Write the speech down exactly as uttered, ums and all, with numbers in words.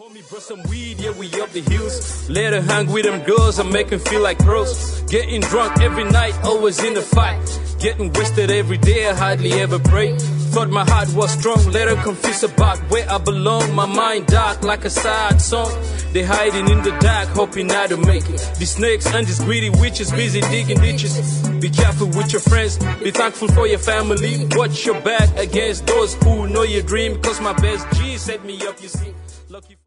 Homie brought some weed, yeah, we up the hills. Let her hang with them girls and make them feel like pros. Getting drunk every night, always in a fight. Getting wasted every day, I hardly ever pray. Thought my heart was strong, let her confuse about where I belong. My mind dark like a sad song. They hiding in the dark, hoping I don't make it. These snakes and these greedy witches busy digging ditches. Be careful with your friends, be thankful for your family. Watch your back against those who know your dream. Cause my best G set me up, you see. Lucky